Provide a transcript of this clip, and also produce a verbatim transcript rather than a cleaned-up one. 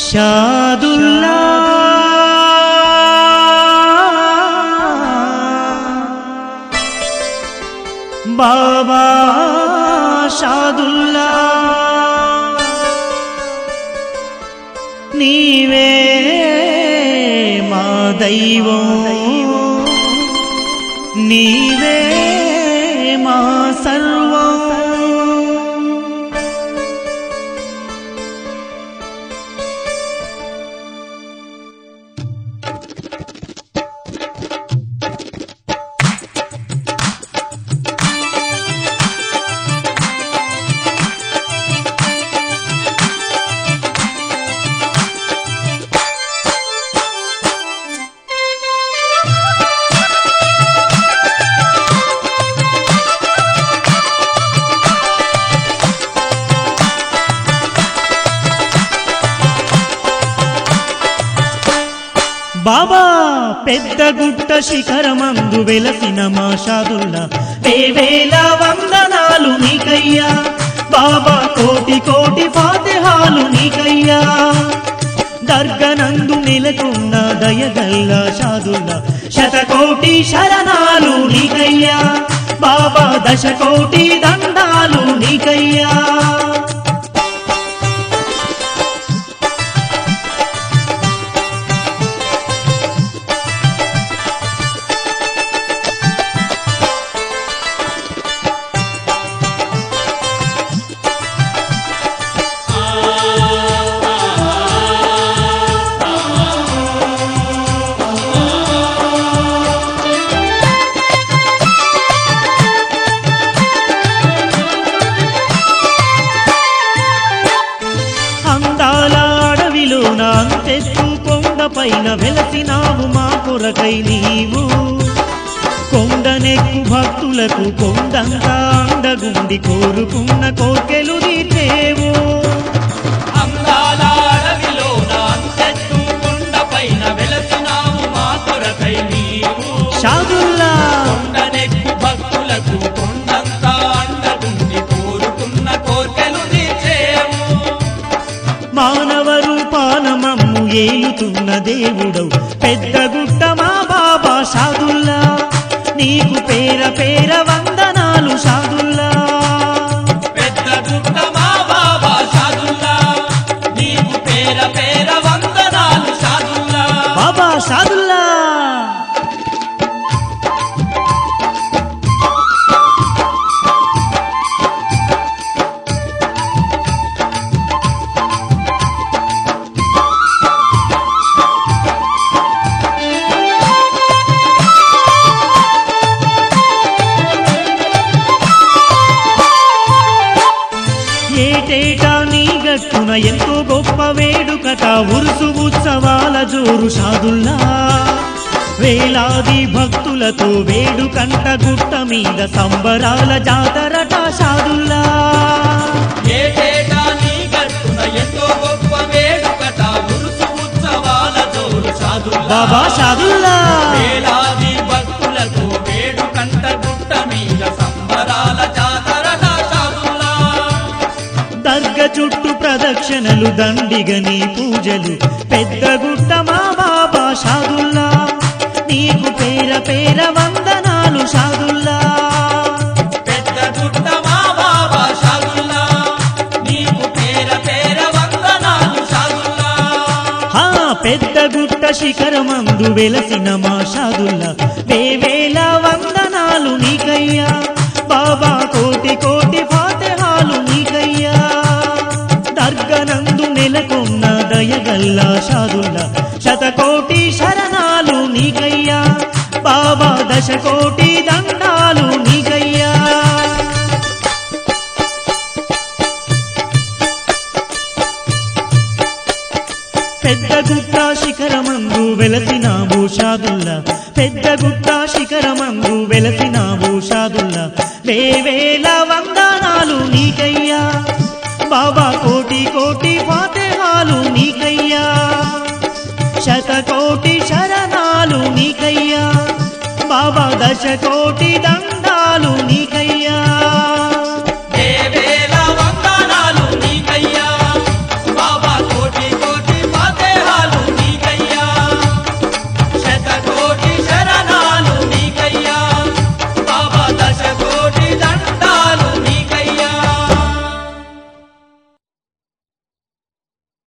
షాదుల్లా బాబా షాదుల్లా నీవే మా దైవం నీవే మా సర్వం బాబా పెద్ద గుట్ట శిఖరమందు వెలసిన మా షాదుల్లా వేవేల వందనాలు నీకయ్యా బాబా కోటి కోటి ఫాతిహాలు నీకయ్యా దర్గనందు నెలకొన్న దయగల్ల షాదుల్లా శతకోటి శరణాలు నీకయ్యా బాబా దశకోటి దండాలు నీకయ్యా అంతెత్తు కొండ పైన వెలసినావు మా కొరకై నీవు కొండనెక్కు భక్తులకు కొండంతా అండగుండి కోరుకున్న కోర్కెలు తీర్చేవు షాదుల్లా కొండనెక్కు భక్తులకు కొండంతా అండగుండి కోరుకున్న కోర్కెలు తీర్చేవు మానవ రూపాన మమ్ము ఏలుతున్న దేవుడవు పెద్ద గుట్ట మా బాబా షాదుల్లా నీకు పేర పేర వందనాలు షాదుల్లా పెద్ద గుట్ట మా బాబా షాదుల్లా నీకు పేర పేర వందనాలు షాదుల్లా బాబా షాదుల్లా ఏటేటా నీ గట్టున ఎంతో గొప్ప వేడుకట ఉరుసు ఉత్సవాల జోరు షాదుల్లా వేలాది భక్తులతో వేడుకంట గుట్ట మీద సంబరాల జాతరట షాదుల్లా ఏటేటా నీ గట్టున ఎంతో గొప్ప వేడుకట ఉరుసు ఉత్సవాల జోరు షాదుల్లా బాబా షాదుల్లా వేలాది భక్తులతో వేడుకంట గుట్ట మీద సంబరాల జాతరట షాదుల్లా దర్గ చుట్టూ ప్రదక్షిణలు దండిగని పూజలు పెద్ద గుట్ట మా బాబా షాదుల్లా నీకు పేర పేర వందనాలు షాదుల్లా పెద్ద గుట్ట మా బాబా షాదుల్లా నీకు పేర పేర వందనాలు షాదుల్లా హా పెద్ద గుట్ట శిఖరమందు వెలసిన మా షాదుల్లా వేవేల వందనాలు నీకయ్యా బాబా కోటి కోటి ఫాతిహాలు నీకయ్యా దర్గనందు నెలకొన్న దయగల్ల షాదుల్లా శతకోటి శరణాలు నీకయ్యా బాబా దశకోటి దండాలు నీకయ్యా పెద్ద గుట్ట శిఖరమందు వెలసినావు షాదుల్లా పెద్ద గుట్ట శిఖరమందు వెలసినావు షాదుల్లా వేవేల వందనాలు నీకయ్యా బాబా కోటి కోటి ఫాతిహాలు నీకయ్యా శతకోటి శరణాలు నీకయ్యా బాబా దశకోటి దండ